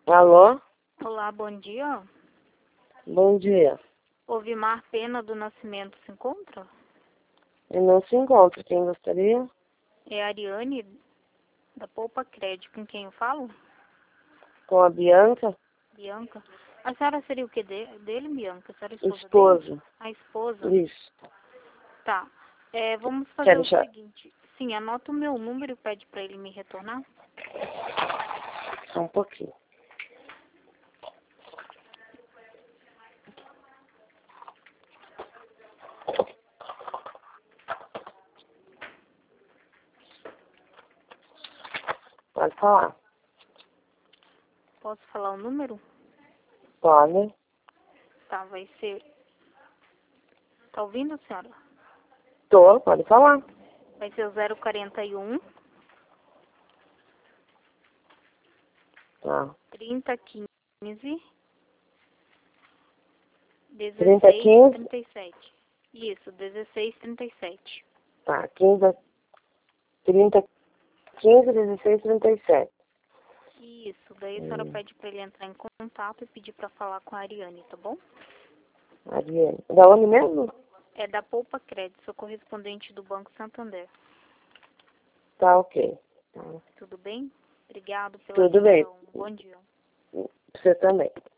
Alô? Olá, bom dia. Bom dia. O Vimar Pena do Nascimento se encontra? Ele não se encontra. Quem gostaria? É a Ariane, da Poupa Crédito. Com quem eu falo? Com a Bianca? Bianca. A senhora seria o que dele, Bianca? A senhora é esposa dele? Esposa. A esposa? Isso. Tá. Vamos fazer Quer o deixar? seguinte. Sim, anota o meu número e pede para ele me retornar. Só um pouquinho. Pode falar? Posso falar o número? Pode. Tá, vai ser... Tá ouvindo, senhora? Tô, pode falar. Vai ser o 041 Tá. 3015 3015? 1637. Isso, 1637. Tá. 30, 15, 16, 37. Isso, daí a senhora pede para ele entrar em contato e pedir para falar com a Ariane, tá bom? Ariane. Da onde mesmo? É da Poupa Crédito, sou correspondente do Banco Santander. Tá, ok. Tá. Tudo bem? Obrigado pela Tudo bem. atenção. Bom dia. Você também.